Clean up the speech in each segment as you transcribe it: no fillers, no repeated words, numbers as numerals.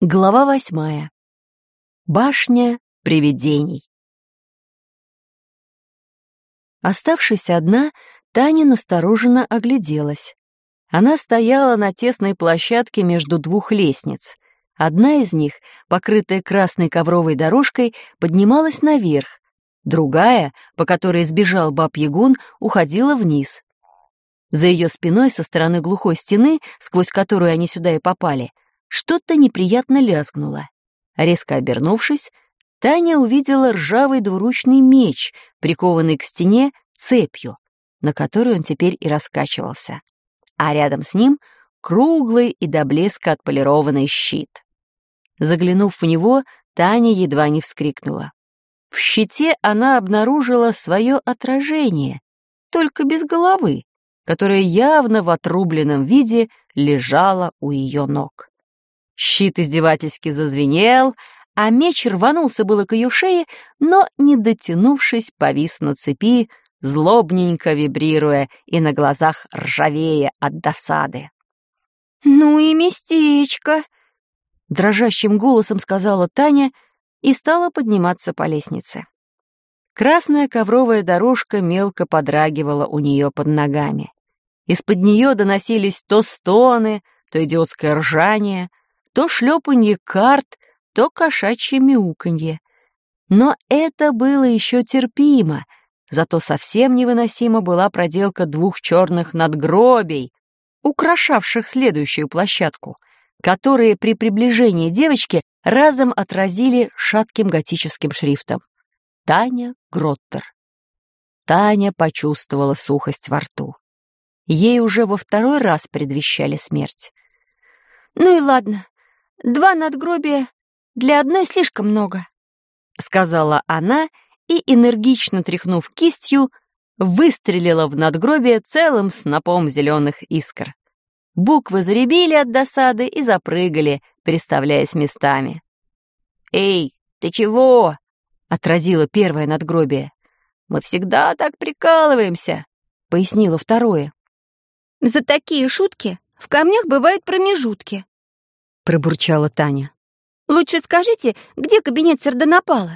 Глава 8. Башня привидений. Оставшись одна, Таня настороженно огляделась. Она стояла на тесной площадке между двух лестниц. Одна из них, покрытая красной ковровой дорожкой, поднималась наверх. Другая, по которой сбежал баб-ягун, уходила вниз. За ее спиной, со стороны глухой стены, сквозь которую они сюда и попали, что-то неприятно лязгнуло. Резко обернувшись, Таня увидела ржавый двуручный меч, прикованный к стене цепью, на которой он теперь и раскачивался. А рядом с ним круглый и до блеска отполированный щит. Заглянув в него, Таня едва не вскрикнула. В щите она обнаружила свое отражение, только без головы, которое явно в отрубленном виде лежало у ее ног. Щит издевательски зазвенел, а меч рванулся было к ее шее, но, не дотянувшись, повис на цепи, злобненько вибрируя и на глазах ржавея от досады. «Ну и местечко!» — дрожащим голосом сказала Таня и стала подниматься по лестнице. Красная ковровая дорожка мелко подрагивала у нее под ногами. Из-под нее доносились то стоны, то идиотское ржание, то шлепанье карт, то кошачье мяуканье. Но это было еще терпимо, зато совсем невыносима была проделка двух черных надгробий, украшавших следующую площадку, которые при приближении девочки разом отразили шатким готическим шрифтом: «Таня Гроттер». Таня почувствовала сухость во рту. Ей уже во второй раз предвещали смерть. «Ну и ладно, 2 надгробия для одной слишком много», — сказала она и, энергично тряхнув кистью, выстрелила в надгробие целым снопом зеленых искр. Буквы заребили от досады и запрыгали, переставляясь местами. «Эй, ты чего?» — отразило первое надгробие. «Мы всегда так прикалываемся», — пояснило второе. «За такие шутки в камнях бывают промежутки», — пробурчала Таня. «Лучше скажите, где кабинет Сардонапала?»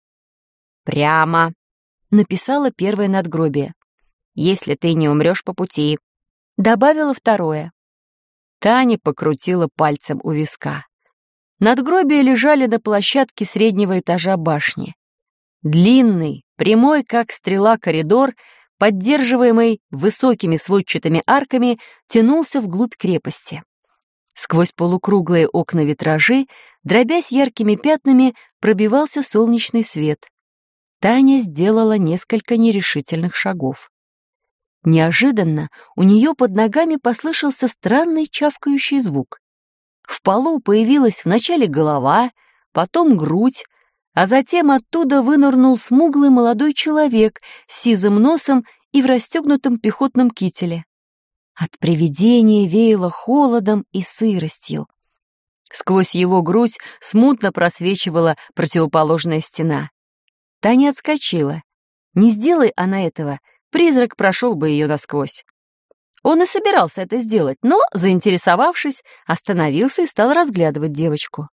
«Прямо», — написала первое надгробие. «Если ты не умрешь по пути», — добавила второе. Таня покрутила пальцем у виска. Надгробия лежали на площадке среднего этажа башни. Длинный, прямой, как стрела, коридор, поддерживаемый высокими сводчатыми арками, тянулся вглубь крепости. Сквозь полукруглые окна-витражи, дробясь яркими пятнами, пробивался солнечный свет. Таня сделала несколько нерешительных шагов. Неожиданно у нее под ногами послышался странный чавкающий звук. В полу появилась вначале голова, потом грудь, а затем оттуда вынырнул смуглый молодой человек с сизым носом и в расстегнутом пехотном кителе. От привидения веяло холодом и сыростью. Сквозь его грудь смутно просвечивала противоположная стена. Таня отскочила. Не сделай она этого, призрак прошел бы ее насквозь. Он и собирался это сделать, но, заинтересовавшись, остановился и стал разглядывать девочку.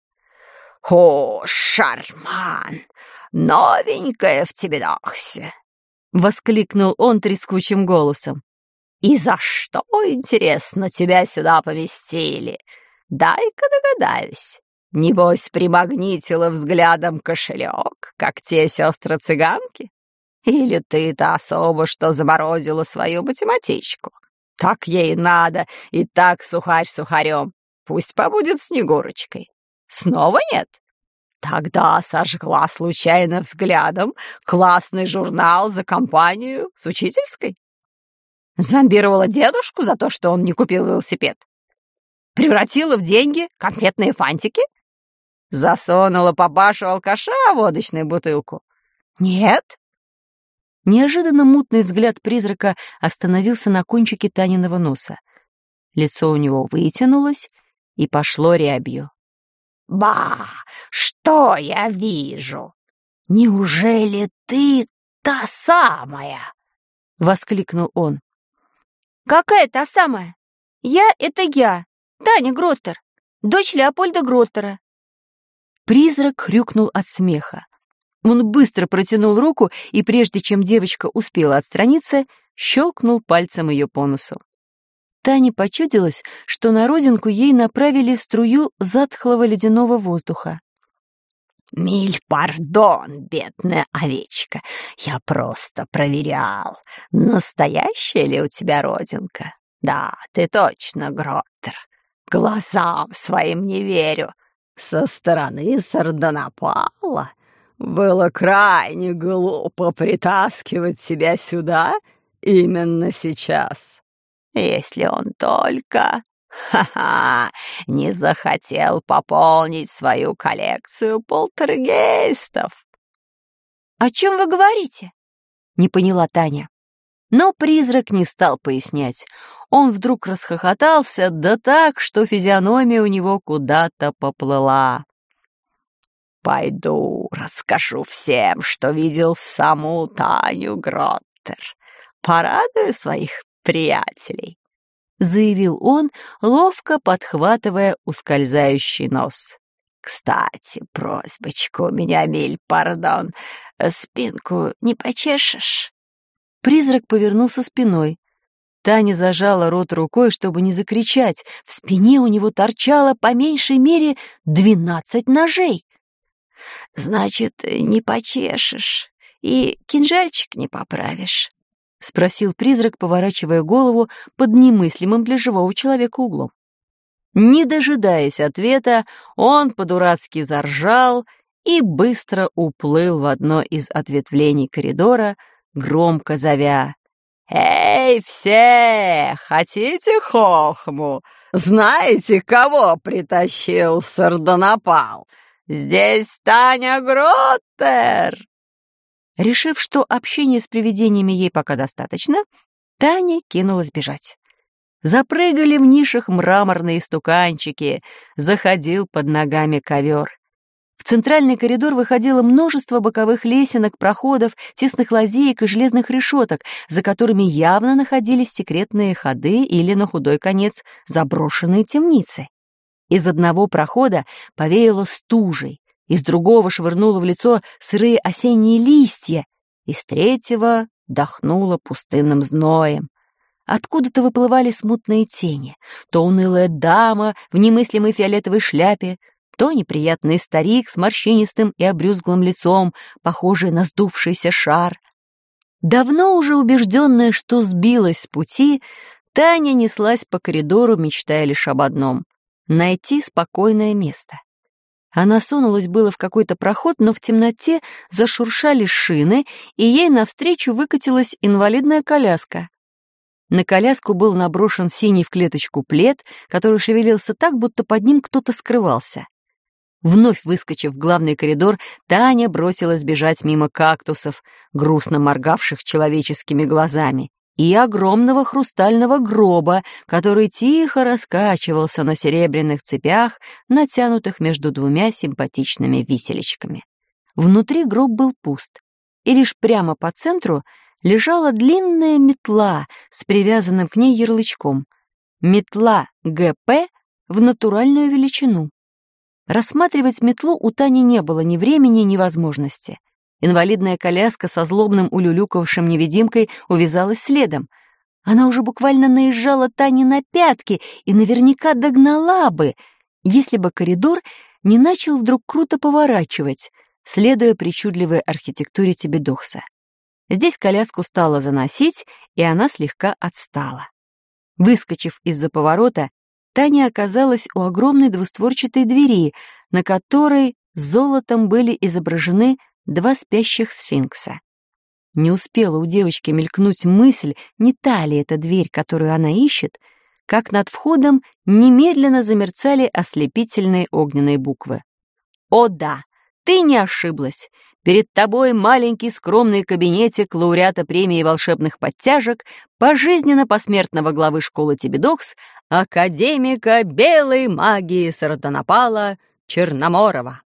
«О, шарман! Новенькая в тебе нахсе!» — воскликнул он трескучим голосом. «И за что, интересно, тебя сюда поместили? Дай-ка догадаюсь. Небось, примагнитила взглядом кошелек, как те сестры-цыганки? Или ты-то особо что заморозила свою математичку? Так ей надо, и так сухарь сухарем. Пусть побудет Снегурочкой. Снова нет? Тогда сожгла случайно взглядом классный журнал за компанию с учительской? Зомбировала дедушку за то, что он не купил велосипед? Превратила в деньги конфетные фантики? Засунула папашу-алкаша в водочную бутылку? Нет? Неожиданно мутный взгляд призрака остановился на кончике Таниного носа. Лицо у него вытянулось и пошло рябью. «Ба! Что я вижу? Неужели ты та самая?» — воскликнул он. «Какая та самая? Это я, Таня Гроттер, дочь Леопольда Гроттера. Призрак хрюкнул от смеха. Он быстро протянул руку и, прежде чем девочка успела отстраниться, щелкнул пальцем ее по носу. Тане почудилось, что на родинку ей направили струю затхлого ледяного воздуха. «Миль, пардон, бедная овечка, я просто проверял, настоящая ли у тебя родинка. Да, ты точно Гроттер. Глазам своим не верю. Со стороны Сардонапала было крайне глупо притаскивать тебя сюда именно сейчас. Если он только... не захотел пополнить свою коллекцию полтергейстов». «О чем вы говорите?» — не поняла Таня. Но призрак не стал пояснять. Он вдруг расхохотался, да так, что физиономия у него куда-то поплыла. «Пойду расскажу всем, что видел саму Таню Гроттер. Порадую своих приятелей», — заявил он, ловко подхватывая ускользающий нос. «Кстати, просьбочка у меня, миль, пардон, спинку не почешешь?» Призрак повернулся спиной. Таня зажала рот рукой, чтобы не закричать. В спине у него торчало по меньшей мере 12 ножей. «Значит, не почешешь и кинжальчик не поправишь?» — спросил призрак, поворачивая голову под немыслимым для живого человека углом. Не дожидаясь ответа, он по-дурацки заржал и быстро уплыл в одно из ответвлений коридора, громко зовя: «Эй, все! Хотите хохму? Знаете, кого притащил Сардонапал? Здесь Таня Гроттер!» Решив, что общения с привидениями ей пока достаточно, Таня кинулась бежать. Запрыгали в нишах мраморные стуканчики, заходил под ногами ковер. В центральный коридор выходило множество боковых лесенок, проходов, тесных лазеек и железных решеток, за которыми явно находились секретные ходы или, на худой конец, заброшенные темницы. Из одного прохода повеяло стужей, из другого швырнуло в лицо сырые осенние листья, из третьего дохнуло пустынным зноем. Откуда-то выплывали смутные тени, то унылая дама в немыслимой фиолетовой шляпе, то неприятный старик с морщинистым и обрюзглым лицом, похожий на сдувшийся шар. Давно уже убежденная, что сбилась с пути, Таня неслась по коридору, мечтая лишь об одном — найти спокойное место. Она сунулась было в какой-то проход, но в темноте зашуршали шины, и ей навстречу выкатилась инвалидная коляска. На коляску был наброшен синий в клеточку плед, который шевелился так, будто под ним кто-то скрывался. Вновь выскочив в главный коридор, Таня бросилась бежать мимо кактусов, грустно моргавших человеческими глазами, и огромного хрустального гроба, который тихо раскачивался на серебряных цепях, натянутых между двумя симпатичными виселичками. Внутри гроб был пуст, и лишь прямо по центру лежала длинная метла с привязанным к ней ярлычком. Метла ГП в натуральную величину. Рассматривать метлу у Тани не было ни времени, ни возможности. Инвалидная коляска со злобным улюлюкавшим невидимкой увязалась следом. Она уже буквально наезжала Тане на пятки и наверняка догнала бы, если бы коридор не начал вдруг круто поворачивать, следуя причудливой архитектуре Тебедокса. Здесь коляску стало заносить, и она слегка отстала. Выскочив из-за поворота, Таня оказалась у огромной двустворчатой двери, на которой золотом были изображены 2 спящих сфинкса. Не успела у девочки мелькнуть мысль, не та ли эта дверь, которую она ищет, как над входом немедленно замерцали ослепительные огненные буквы. «О да, ты не ошиблась! Перед тобой маленький скромный кабинетик лауреата премии волшебных подтяжек, пожизненно посмертного главы школы Тебедокс, академика белой магии Сардонапала Черноморова».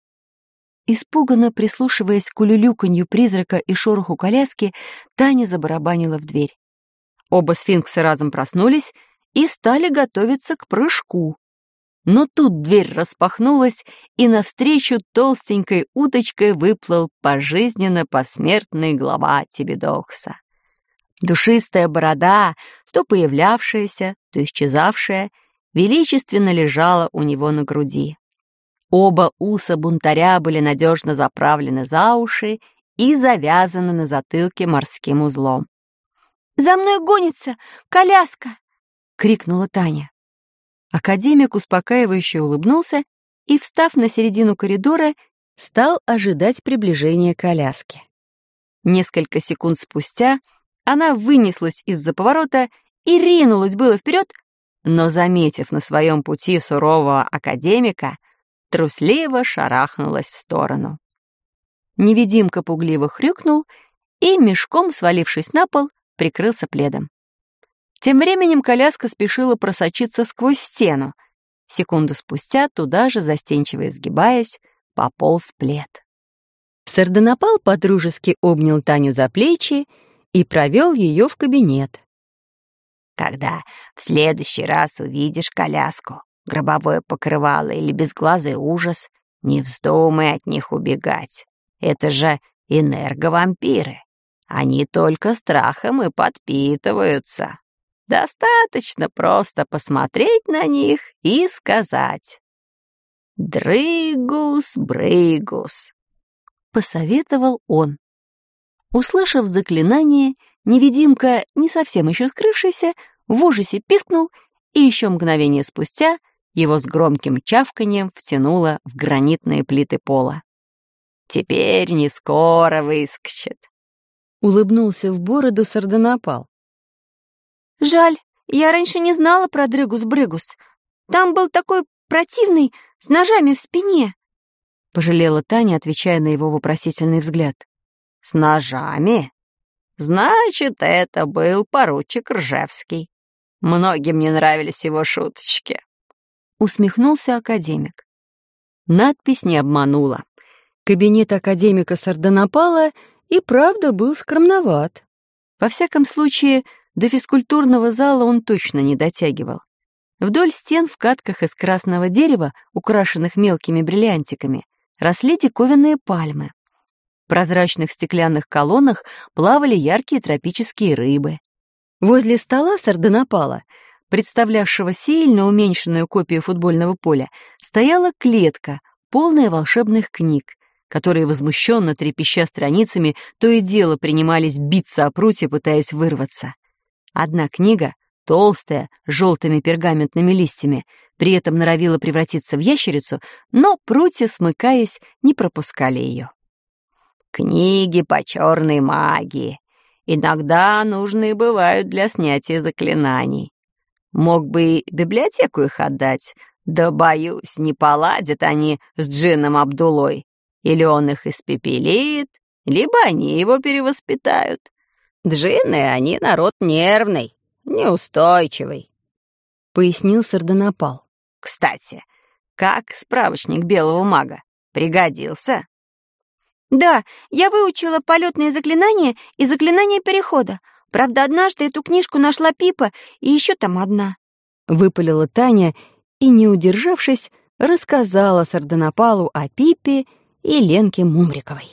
Испуганно прислушиваясь к улюлюканью призрака и шороху коляски, Таня забарабанила в дверь. Оба сфинкса разом проснулись и стали готовиться к прыжку. Но тут дверь распахнулась, и навстречу толстенькой уточкой выплыл пожизненно посмертный глава Тебедокса. Душистая борода, то появлявшаяся, то исчезавшая, величественно лежала у него на груди. Оба уса бунтаря были надежно заправлены за уши и завязаны на затылке морским узлом. «За мной гонится! Коляска!» — крикнула Таня. Академик успокаивающе улыбнулся и, встав на середину коридора, стал ожидать приближения коляски. Несколько секунд спустя она вынеслась из-за поворота и ринулась было вперед, но, заметив на своем пути сурового академика, трусливо шарахнулась в сторону. Невидимка пугливо хрюкнул и, мешком свалившись на пол, прикрылся пледом. Тем временем коляска спешила просочиться сквозь стену. Секунду спустя туда же, застенчиво изгибаясь, пополз плед. Сардонапал подружески обнял Таню за плечи и провел ее в кабинет. Когда в следующий раз увидишь коляску, гробовое покрывало или безглазый ужас, не вздумай от них убегать. Это же энерговампиры. Они только страхом и подпитываются. Достаточно просто посмотреть на них и сказать «Дрыгус-брыгус», — посоветовал он. Услышав заклинание, невидимка, не совсем еще скрывшийся, в ужасе пискнул, и еще мгновение спустя его с громким чавканьем втянуло в гранитные плиты пола. «Теперь не скоро выскочит», — улыбнулся в бороду Сардонапал. «Жаль, я раньше не знала про Дрыгус-брыгус. Там был такой противный, с ножами в спине», — пожалела Таня, отвечая на его вопросительный взгляд. «С ножами? Значит, это был поручик Ржевский. Многим не нравились его шуточки», — усмехнулся академик. Надпись не обманула. Кабинет академика Сардонапала и правда был скромноват. Во всяком случае, до физкультурного зала он точно не дотягивал. Вдоль стен в катках из красного дерева, украшенных мелкими бриллиантиками, росли диковинные пальмы. В прозрачных стеклянных колоннах плавали яркие тропические рыбы. Возле стола Сардонапала, представлявшего сильно уменьшенную копию футбольного поля, стояла клетка, полная волшебных книг, которые, возмущенно трепеща страницами, то и дело принимались биться о прутья, пытаясь вырваться. Одна книга, толстая, с желтыми пергаментными листьями, при этом норовила превратиться в ящерицу, но прутья, смыкаясь, не пропускали ее. «Книги по черной магии. Иногда нужные бывают для снятия заклинаний. Мог бы и библиотеку их отдать, да, боюсь, не поладят они с джинном Абдулой. Или он их испепелит, либо они его перевоспитают. Джинны, они народ нервный, неустойчивый», — пояснил Сардонапал. «Кстати, как справочник белого мага? Пригодился?» «Да, я выучила полетные заклинания и заклинание перехода. Правда, однажды эту книжку нашла Пипа, и еще там одна», — выпалила Таня и, не удержавшись, рассказала Сардонапалу о Пипе и Ленке Мумриковой.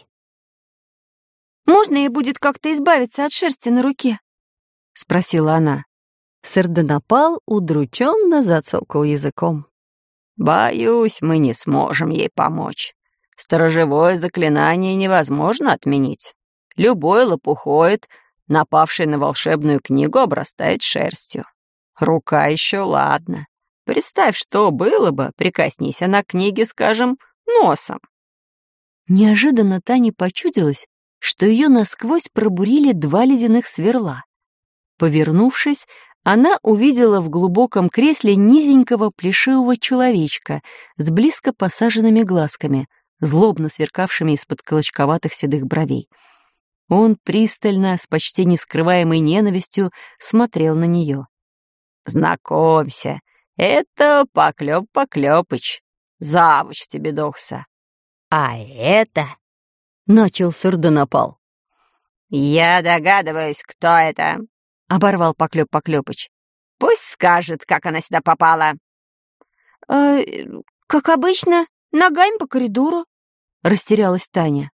«Можно ей будет как-то избавиться от шерсти на руке?» — спросила она. Сардонапал удрученно зацокал языком. «Боюсь, мы не сможем ей помочь. Сторожевое заклинание невозможно отменить. Любой лопухоид, напавший на волшебную книгу, обрастает шерстью. Рука еще ладно. Представь, что было бы, прикоснись она к книге, скажем, носом». Неожиданно Тане почудилось, что ее насквозь пробурили два ледяных сверла. Повернувшись, она увидела в глубоком кресле низенького плешивого человечка с близко посаженными глазками, злобно сверкавшими из-под клочковатых седых бровей. Он пристально, с почти нескрываемой ненавистью, смотрел на нее. «Знакомься, это Поклёп Поклёпыч, завуч Тебедокса. А это...» — начал Сардонапал. «Я догадываюсь, кто это», — оборвал Поклёп Поклёпыч. «Пусть скажет, как она сюда попала». «Э, как обычно, ногами по коридору», — растерялась Таня.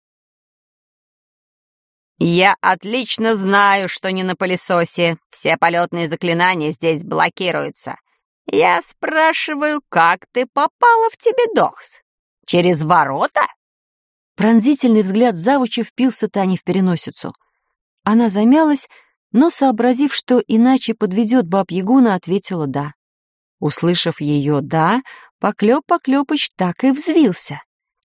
«Я отлично знаю, что не на пылесосе. Все полетные заклинания здесь блокируются. Я спрашиваю, как ты попала в Тебедокс? Через ворота?» Пронзительный взгляд завуча впился Тане в переносицу. Она замялась, но, сообразив, что иначе подведет баб-ягуна, ответила «да». Услышав ее «да», Поклёп Поклёпыч так и взвился.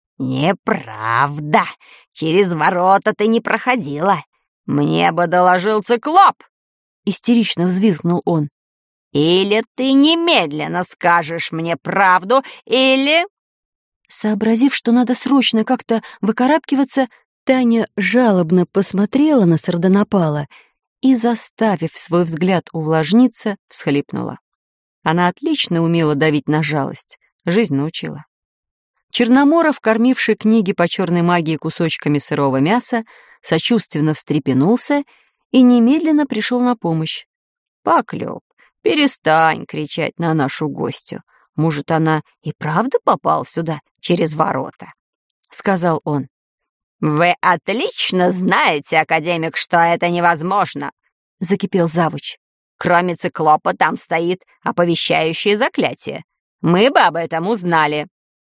«Неправда! Через ворота ты не проходила! Мне бы доложил циклоп!» Истерично взвизгнул он. «Или ты немедленно скажешь мне правду, или...» Сообразив, что надо срочно как-то выкарабкиваться, Таня жалобно посмотрела на Сардонапала и, заставив свой взгляд увлажниться, всхлипнула. Она отлично умела давить на жалость, жизнь научила. Черноморов, кормивший книги по черной магии кусочками сырого мяса, сочувственно встрепенулся и немедленно пришел на помощь. «Поклёп, перестань кричать на нашу гостью. Может, она и правда попала сюда через ворота?» — сказал он. «Вы отлично знаете, академик, что это невозможно!» — закипел завуч. «Кроме циклопа там стоит оповещающее заклятие. Мы бы об этом узнали».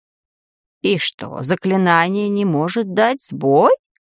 «И что, заклинание не может дать сбой?»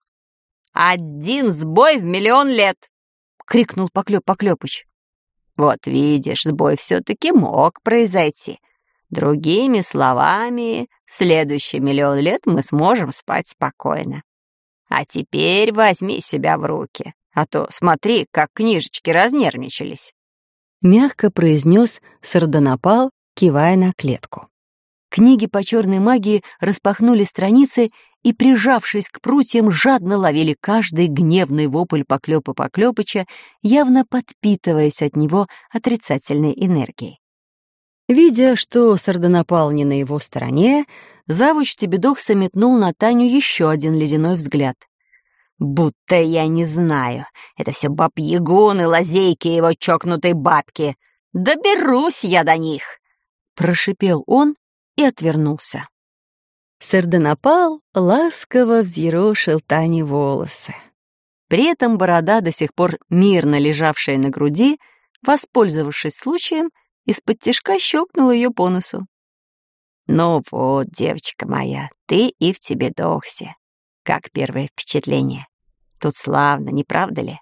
«Один сбой в 1 000 000 лет!» — крикнул Поклёп Поклёпыч. «Вот видишь, сбой все-таки мог произойти. Другими словами, в следующий 1 000 000 лет мы сможем спать спокойно. А теперь возьми себя в руки, а то смотри, как книжечки разнервничались», — мягко произнес Сардонапал, кивая на клетку. Книги по черной магии распахнули страницы и, прижавшись к прутьям, жадно ловили каждый гневный вопль Поклёпа Поклёпыча, явно подпитываясь от него отрицательной энергией. Видя, что Сардонапал не на его стороне, завуч Тебедокса метнул на Таню еще один ледяной взгляд. «Будто я не знаю. Это все баб-ягун и лазейки его чокнутой бабки. Доберусь я до них!» — прошипел он и отвернулся. Сардонапал ласково взъерошил Тане волосы. При этом борода, до сих пор мирно лежавшая на груди, воспользовавшись случаем, из-под тишка щелкнула ее по носу. «Ну вот, девочка моя, ты и в Тебедоксе. Как первое впечатление? Тут славно, не правда ли?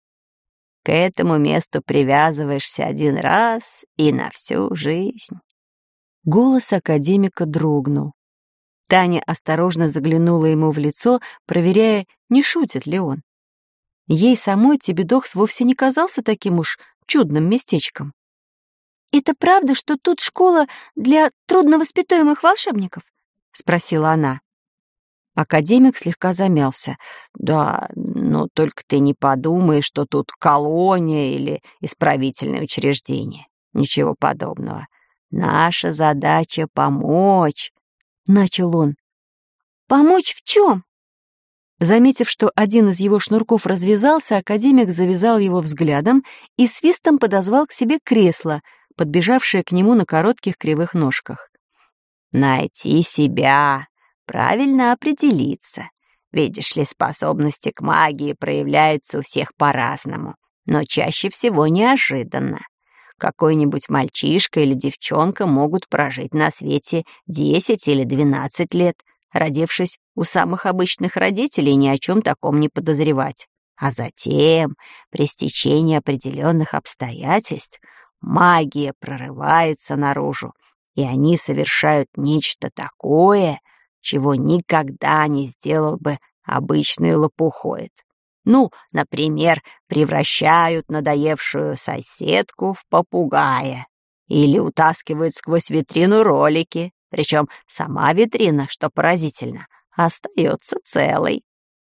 К этому месту привязываешься один раз и на всю жизнь». Голос академика дрогнул. Таня осторожно заглянула ему в лицо, проверяя, не шутит ли он. Ей самой Тебедокс вовсе не казался таким уж чудным местечком. «Это правда, что тут школа для трудновоспитуемых волшебников?» — спросила она. Академик слегка замялся. «Да, но только ты не подумай, что тут колония или исправительное учреждение. Ничего подобного. Наша задача — помочь», — начал он. «Помочь в чем?» Заметив, что один из его шнурков развязался, академик завязал его взглядом и свистом подозвал к себе кресло, подбежавшее к нему на коротких кривых ножках. «Найти себя, правильно определиться. Видишь ли, способности к магии проявляются у всех по-разному, но чаще всего неожиданно. Какой-нибудь мальчишка или девчонка могут прожить на свете 10 или 12 лет, родившись у самых обычных родителей, ни о чем таком не подозревать. А затем, при стечении определенных обстоятельств, магия прорывается наружу, и они совершают нечто такое, чего никогда не сделал бы обычный лопухоид. Ну, например, превращают надоевшую соседку в попугая или утаскивают сквозь витрину ролики, причем сама витрина, что поразительно, остается целой.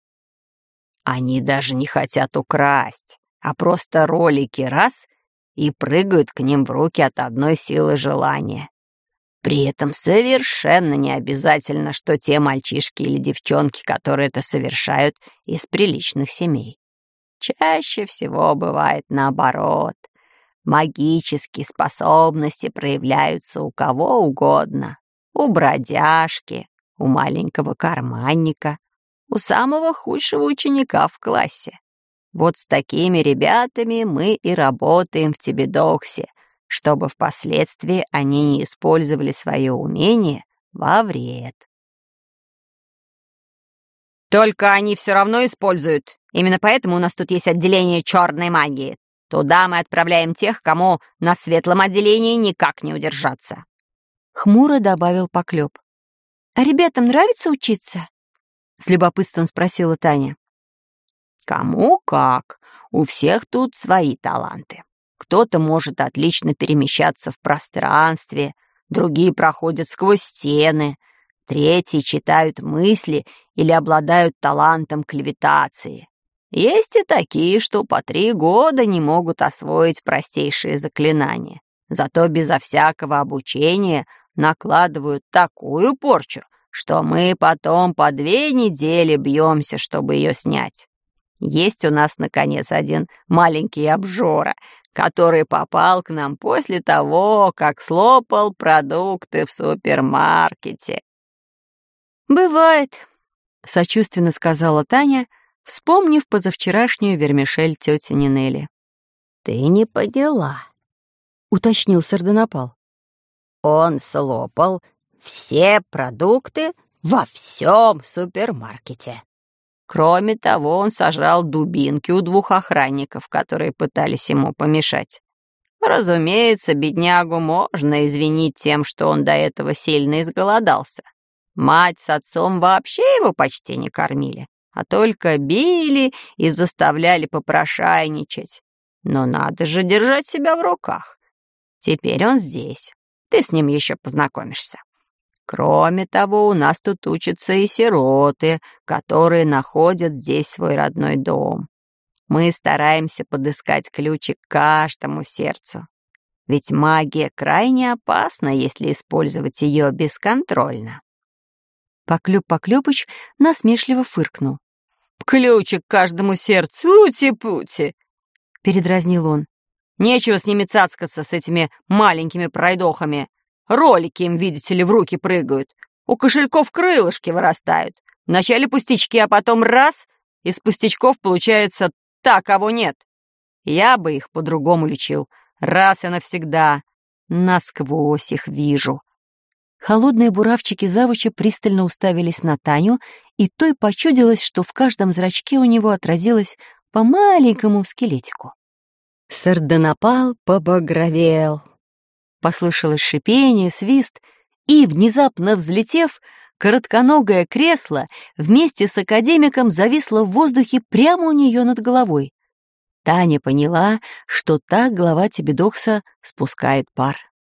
Они даже не хотят украсть, а просто ролики раз и прыгают к ним в руки от одной силы желания. При этом совершенно не обязательно, что те мальчишки или девчонки, которые это совершают, из приличных семей. Чаще всего бывает наоборот. Магические способности проявляются у кого угодно. У бродяжки, у маленького карманника, у самого худшего ученика в классе. Вот с такими ребятами мы и работаем в Тебедоксе, чтобы впоследствии они не использовали свое умение во вред. Только они все равно используют. Именно поэтому у нас тут есть отделение черной магии. Туда мы отправляем тех, кому на светлом отделении никак не удержаться. Хмуро добавил Поклёп. «А ребятам нравится учиться?» С любопытством спросила Таня. Кому как. У всех тут свои таланты. Кто-то может отлично перемещаться в пространстве, другие проходят сквозь стены, третьи читают мысли или обладают талантом к левитации. Есть и такие, что по 3 года не могут освоить простейшие заклинания, зато безо всякого обучения накладывают такую порчу, что мы потом по 2 недели бьемся, чтобы ее снять. Есть у нас, наконец, один маленький обжора, который попал к нам после того, как слопал продукты в супермаркете. «Бывает», — сочувственно сказала Таня, вспомнив позавчерашнюю вермишель тети Нинели. «Ты не поняла», — уточнил Сардонапал. «Он слопал все продукты во всем супермаркете. Кроме того, он сожрал дубинки у 2 охранников, которые пытались ему помешать. Разумеется, беднягу можно извинить тем, что он до этого сильно изголодался. Мать с отцом вообще его почти не кормили, а только били и заставляли попрошайничать. Но надо же держать себя в руках. Теперь он здесь. Ты с ним еще познакомишься. Кроме того, у нас тут учатся и сироты, которые находят здесь свой родной дом. Мы стараемся подыскать ключик к каждому сердцу. Ведь магия крайне опасна, если использовать ее бесконтрольно». Поклёп-Поклёпыч насмешливо фыркнул. «Ключик к каждому сердцу, ути-пути!» — передразнил он. «Нечего с ними цацкаться, с этими маленькими пройдохами. Ролики им, видите ли, в руки прыгают. У кошельков крылышки вырастают. Вначале пустячки, а потом раз, из пустячков получается та, кого нет. Я бы их по-другому лечил. Раз и навсегда. Насквозь их вижу». Холодные буравчики завуча пристально уставились на Таню, и той почудилось, что в каждом зрачке у него отразилось по маленькому скелетику. Сардонапал побагровел. Послышалось шипение, свист, и, внезапно взлетев, коротконогое кресло вместе с академиком зависло в воздухе прямо у нее над головой. Таня поняла, что так глава Тебедокса спускает пар.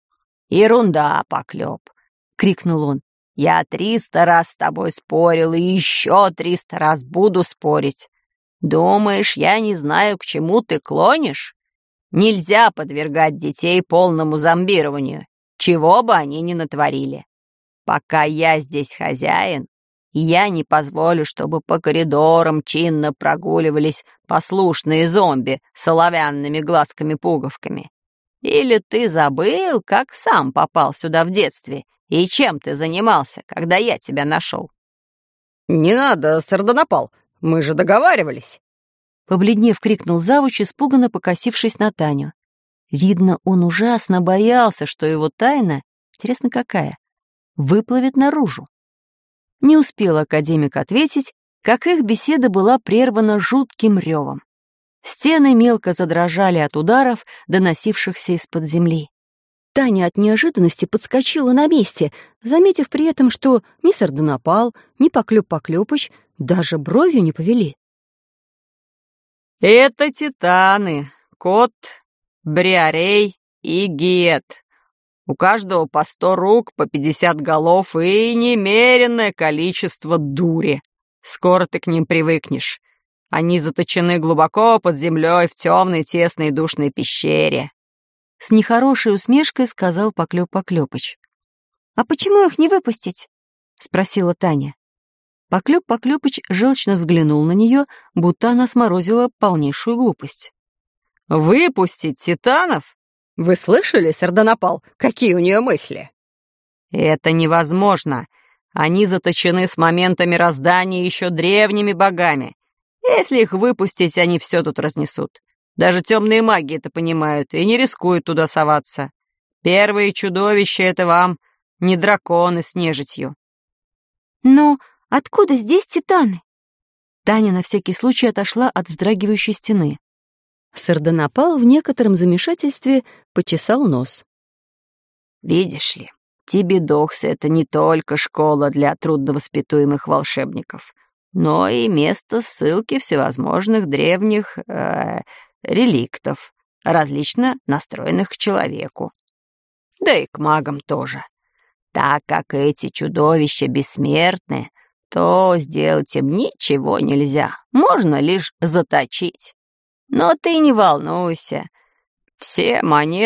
«Ерунда, Поклёп!» — крикнул он. «Я 300 раз с тобой спорил и еще 300 раз буду спорить. Думаешь, я не знаю, к чему ты клонишь? Нельзя подвергать детей полному зомбированию, чего бы они ни натворили. Пока я здесь хозяин, я не позволю, чтобы по коридорам чинно прогуливались послушные зомби с оловянными глазками-пуговками. Или ты забыл, как сам попал сюда в детстве, и чем ты занимался, когда я тебя нашел?» «Не надо, Сардонапал, мы же договаривались!» Побледнев, крикнул завуч, испуганно покосившись на Таню. Видно, он ужасно боялся, что его тайна, интересно какая, выплывет наружу. Не успел академик ответить, как их беседа была прервана жутким ревом. Стены мелко задрожали от ударов, доносившихся из-под земли. Таня от неожиданности подскочила на месте, заметив при этом, что ни Сардонапал, ни Поклёп-Поклёпыч даже бровью не повели. «Это титаны, Кот, Бриарей и Гиет. У каждого по 100 рук, по 50 голов и немеренное количество дури. Скоро ты к ним привыкнешь. Они заточены глубоко под землей в темной, тесной и душной пещере». С нехорошей усмешкой сказал Поклёп-Поклёпыч. «А почему их не выпустить?» — спросила Таня. Поклёп-Поклёпыч желчно взглянул на нее, будто она сморозила полнейшую глупость. Выпустить титанов? Вы слышали, Сардонапал, какие у нее мысли? Это невозможно. Они заточены с момента мироздания еще древними богами. Если их выпустить, они все тут разнесут. Даже темные маги это понимают и не рискуют туда соваться. Первые чудовища — это вам не драконы с нежитью. Но откуда здесь титаны? Таня на всякий случай отошла от вздрагивающей стены. Сардонапал в некотором замешательстве почесал нос. Видишь ли, Тибидохс — это не только школа для трудновоспитуемых волшебников, но и место ссылки всевозможных древних реликтов, различно настроенных к человеку. Да и к магам тоже. Так как эти чудовища бессмертны, то сделать им ничего нельзя, можно лишь заточить. Но ты не волнуйся. Все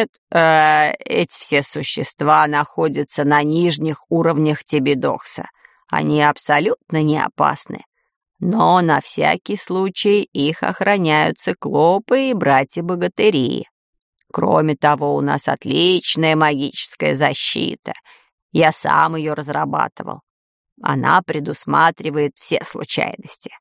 эти все существа находятся на нижних уровнях Тибидохса. Они абсолютно не опасны. Но на всякий случай их охраняют циклопы и братья-богатыри. Кроме того, у нас отличная магическая защита. Я сам ее разрабатывал. Она предусматривает все случайности.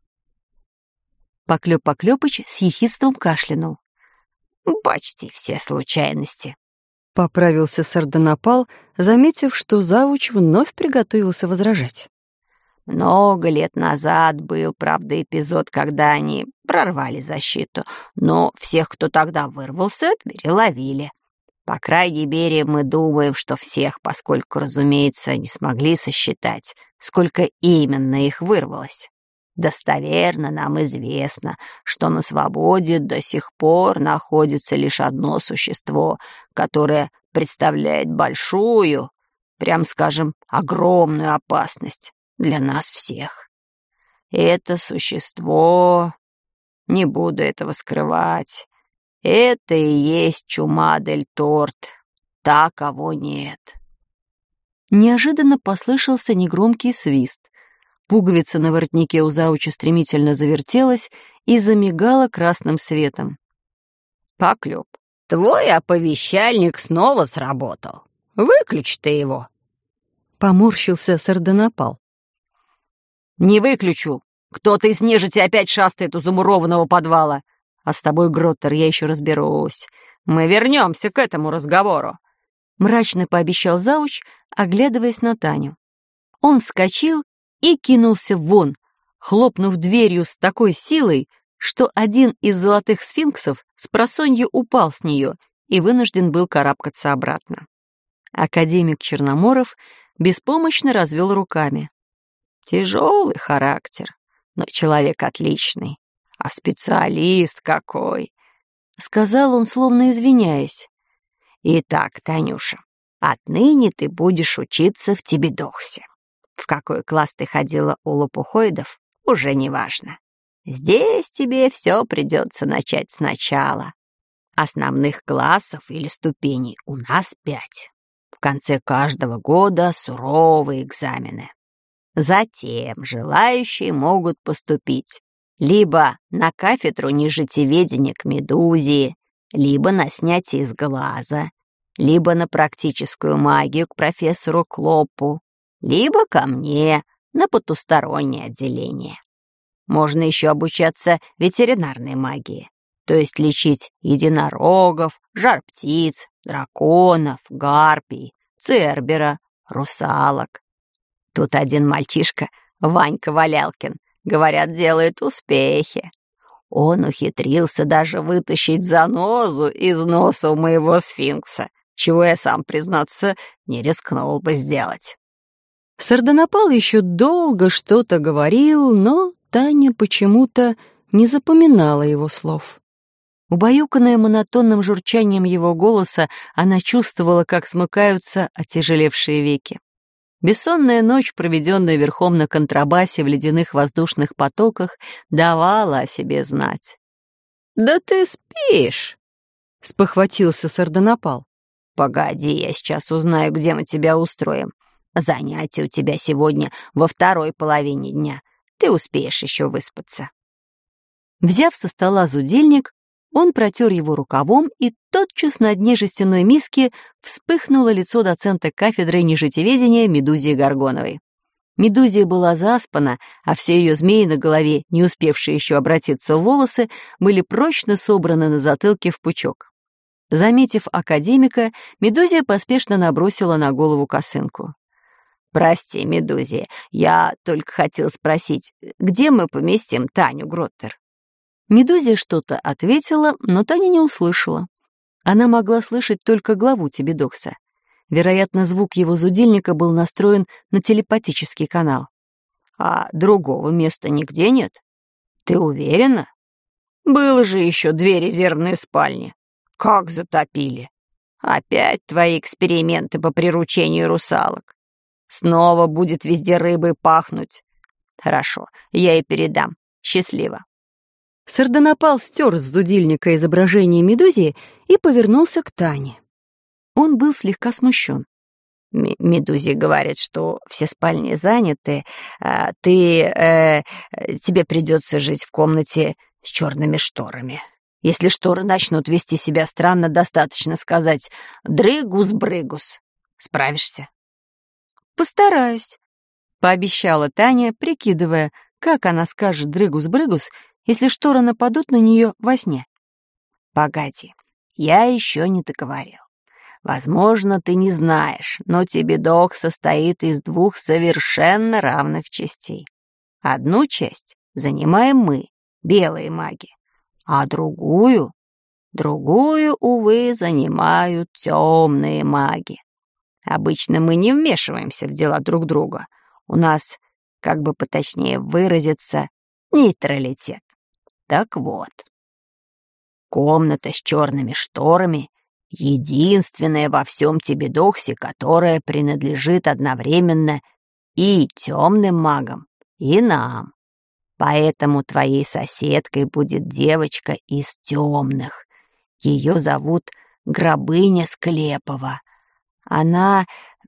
Поклёп-поклёпыч с ехидством кашлянул. Почти все случайности. Поправился Сардонапал, заметив, что завуч вновь приготовился возражать. Много лет назад был, правда, эпизод, когда они прорвали защиту, но всех, кто тогда вырвался, переловили. По крайней мере, мы думаем, что всех, поскольку, разумеется, не смогли сосчитать, сколько именно их вырвалось. Достоверно нам известно, что на свободе до сих пор находится лишь одно существо, которое представляет большую, прям скажем, огромную опасность для нас всех. Это существо, не буду этого скрывать, это и есть чума дель торт, та, кого нет. Неожиданно послышался негромкий свист. Пуговица на воротнике у зауча стремительно завертелась и замигала красным светом. Поклёп, твой оповещальник снова сработал. Выключи ты его. Поморщился Сардонапал. Не выключу. Кто-то из нежити опять шастает у замурованного подвала. А с тобой, Гроттер, я еще разберусь. Мы вернемся к этому разговору. Мрачно пообещал зауч, оглядываясь на Таню. Он вскочил и кинулся вон, хлопнув дверью с такой силой, что один из золотых сфинксов спросонья упал с нее и вынужден был карабкаться обратно. Академик Черноморов беспомощно развел руками. Тяжелый характер, но человек отличный. А специалист какой! Сказал он, словно извиняясь. Итак, Танюша, отныне ты будешь учиться в Тибидохсе. В какой класс ты ходила у лопухоидов, уже не важно. Здесь тебе все придется начать сначала. Основных классов или ступеней у нас 5. В конце каждого года суровые экзамены. Затем желающие могут поступить либо на кафедру нежитеведения к Медузе, либо на снятие из глаза, либо на практическую магию к профессору Клоппу, либо ко мне на потустороннее отделение. Можно еще обучаться ветеринарной магии, то есть лечить единорогов, жар-птиц, драконов, гарпий, цербера, русалок. Тут один мальчишка, Ванька Валялкин, говорят, делает успехи. Он ухитрился даже вытащить занозу из носа у моего сфинкса, чего я сам, признаться, не рискнул бы сделать. Сардонапал еще долго что-то говорил, но Таня почему-то не запоминала его слов. Убаюканная монотонным журчанием его голоса, она чувствовала, как смыкаются отяжелевшие веки. Бессонная ночь, проведенная верхом на контрабасе в ледяных воздушных потоках, давала о себе знать. «Да ты спишь!» — спохватился Сардонапал. «Погоди, я сейчас узнаю, где мы тебя устроим. Занятие у тебя сегодня во второй половине дня. Ты успеешь еще выспаться». Взяв со стола зудильник, Он протер его рукавом, и тотчас на дне жестяной миски вспыхнуло лицо доцента кафедры нежитеведения Медузии Горгоновой. Медузия была заспана, а все ее змеи на голове, не успевшие еще обратиться в волосы, были прочно собраны на затылке в пучок. Заметив академика, Медузия поспешно набросила на голову косынку. «Прости, Медузия, я только хотел спросить, где мы поместим Таню Гроттер?» Медузия что-то ответила, но Таня не услышала. Она могла слышать только главу Тебедокса. Вероятно, звук его зудильника был настроен на телепатический канал. «А другого места нигде нет? Ты уверена? Было же еще 2 резервные спальни. Как затопили? Опять твои эксперименты по приручению русалок. Снова будет везде рыбой пахнуть. Хорошо, я и передам. Счастливо». Сардонапал стер с зудильника изображение Медузии и повернулся к Тане. Он был слегка смущен. «Медузе говорит, что все спальни заняты, а тебе придется жить в комнате с черными шторами. Если шторы начнут вести себя странно, достаточно сказать «дрыгус-брыгус». Справишься?» «Постараюсь», — пообещала Таня, прикидывая, как она скажет «дрыгус-брыгус», если шторы нападут на нее во сне. «Погоди, я еще не договорил. Возможно, ты не знаешь, но Тебедок состоит из 2 совершенно равных частей. Одну часть занимаем мы, белые маги, а другую, увы, занимают темные маги. Обычно мы не вмешиваемся в дела друг друга. У нас, как бы поточнее выразиться, нейтралитет. Так вот, комната с черными шторами — единственная во всем Тебедоксе, которая принадлежит одновременно и темным магам, и нам. Поэтому твоей соседкой будет девочка из темных. Ее зовут Гробыня Склепова. Она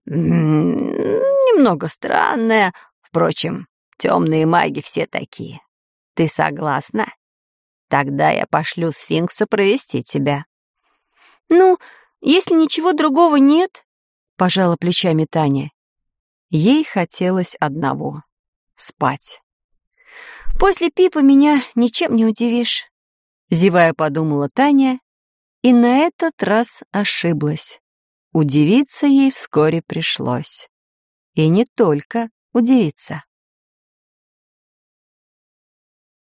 немного странная, впрочем, темные маги все такие. Ты согласна? Тогда я пошлю сфинкса провести тебя». «Ну, если ничего другого нет», — пожала плечами Таня. Ей хотелось одного — спать. «после Пипа меня ничем не удивишь», — зевая подумала Таня, и на этот раз ошиблась. Удивиться ей вскоре пришлось. И не только удивиться.